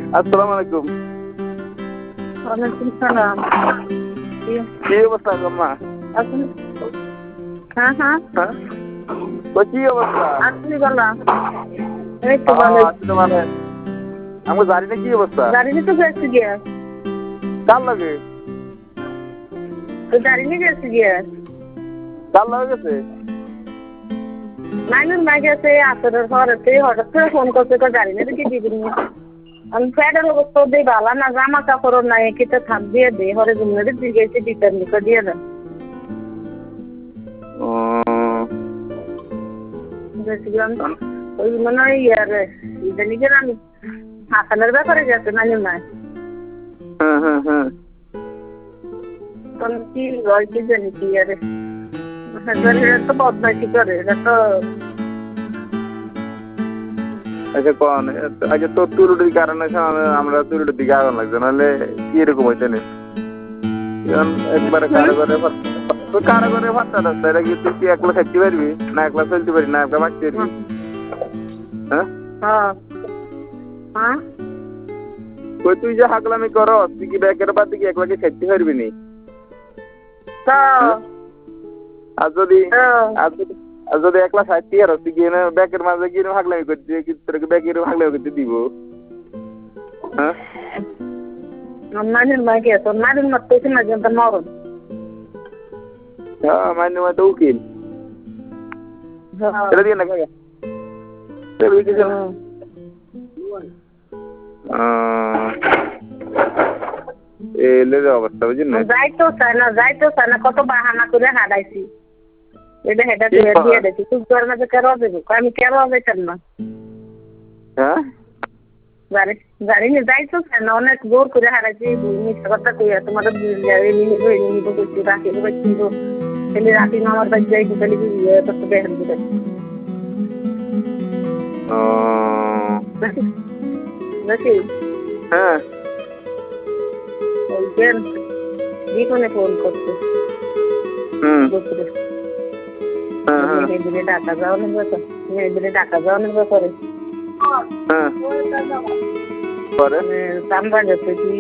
আসসালামু আলাইকুম। ওয়ালাইকুম সালাম। কি অবস্থা আম্মা? আপনি? হ্যাঁ হ্যাঁ হ্যাঁ কি অবস্থা? আপনি বলা এই তো ভালো। আসলে মানে আমি জানি না কি অবস্থা। গাড়ি নিয়ে তো গেছি গিয়া, কার লাগে? তো গাড়ি নিয়ে গেছি গিয়া। কার লাগে গেছে? নাইনুর মা গেছে আসরের ঘরেতে, হঠাৎ করে ফোন করছে তো গাড়ি নিয়ে কি দিবি নি। আমি ফ্যাটের অবস্থা দিয়ে ভালো না, জামা কাপড় নাই, কিটা থাক দিয়ে দে হরে জুমনে দিয়ে গেছে দিতার নিকো দিয়ে দেন। গেছিলাম ওই মনে হয় ইয়ারে ইদানি গেলাম হাসানের ব্যাপারে গেছে নাইনুর মা। হ্যাঁ তখন কি হয় কি জানি কি আরে এরা তো বদমাইশি করে, এরা তো আচ্ছা কোন আচ্ছা তোর তুরুটির কারণে আমরা তুরুটির দিকে আগান লাগছে, নাহলে কি এরকম হইতে নেই একবারে কারাগারে ভাতটা রাস্তা। এটা কি তুই কি একলা খাইতে পারবি না, একলা চলতে পারবি না, একলা মারতে পারবি? হ্যাঁ হ্যাঁ কই তুই যে হাগলামি কর, তুই কি ব্যাকের বাদ দিকে একলাকে খাইতে পারবি নি? আর যদি একলা খাইতে আর তুই কি ব্যাকের মাঝে গিয়ে হাগলামি করতে তোর ব্যাকের হাগলামি করতে দিব? হ্যাঁ নানির মা গেছে, নানির মা তো না জানতে মরণ। হ্যাঁ মাইনে মা তো উকিল। এটা দিয়ে না কাকা অবস্থা বুঝলি না? যাইতো চায় না, কত বাহানা করে হারাইছি। এটা হেটা দিয়ে দেখি তুই তোর মাঝে কেন দেবো, আমি কেন যাইতাম না। হ্যাঁ গাড়ি নিয়ে যাইতো চায় না, অনেক জোর করে হারাইছি। মিথ্যা কথা কইয়া তোমাদের নিব করছি, রাখি কিন্তু তাহলে রাখি আমার বাড়ি যাইছি, তাহলে কি করতে বেহেন দিতে দেখি। হ্যাঁ বলছেন জীবনে ফোন করছে মেয়েদিনে ঢাকা যাওয়ানোর ব্যাপার, মেয়েদিনে ঢাকা যাওয়ানোর ব্যাপারে। পরে চান্দা গেছে কি